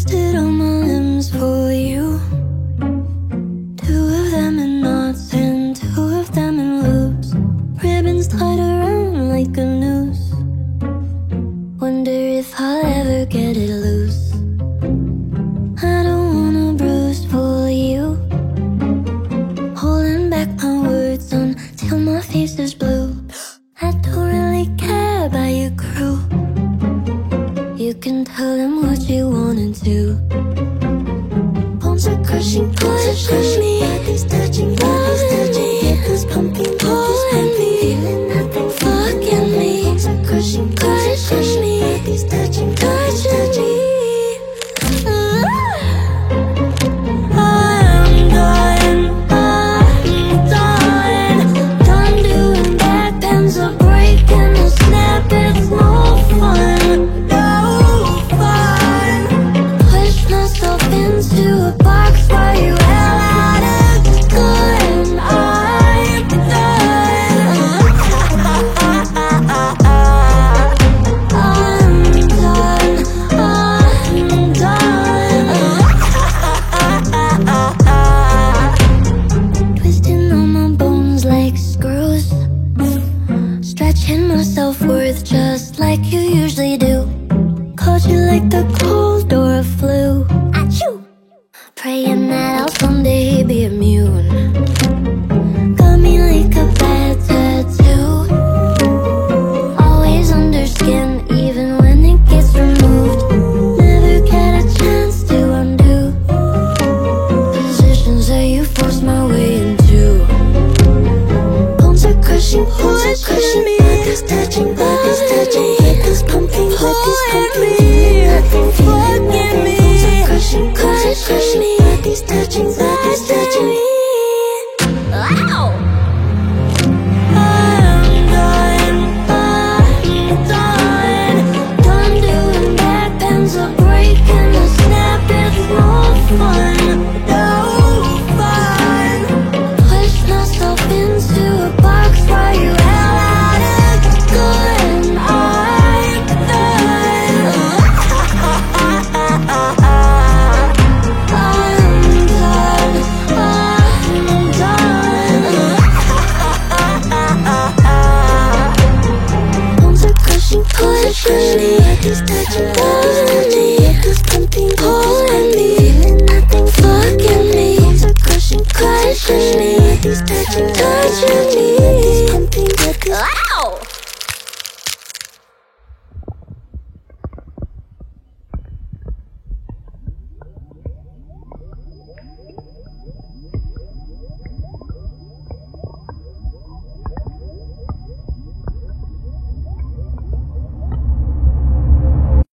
Twisted on my limbs for you. Two of them in knots and two of them in loops. Ribbons tied around like a noose. Wonder if I'll ever get it loose. I don't wanna bruise for you. Holding back my words until my face is blue. I don't really care about your crew. You can tell them what you wanna do. Bones are crushing, pushing me. Bodies touching, hips pumping, feeling nothing, fucking me. Bones are crushing, pushing me. Bodies touching me. Stretching my self-worth just like you usually do. Caught you like the cold or a flu. Achoo! Praying that I'll someday be immune. Got me like a bad tattoo. Always under skin even when it gets removed. Never get a chance to undo positions that you forced my way into. Bones are crushing me. Bodies touching.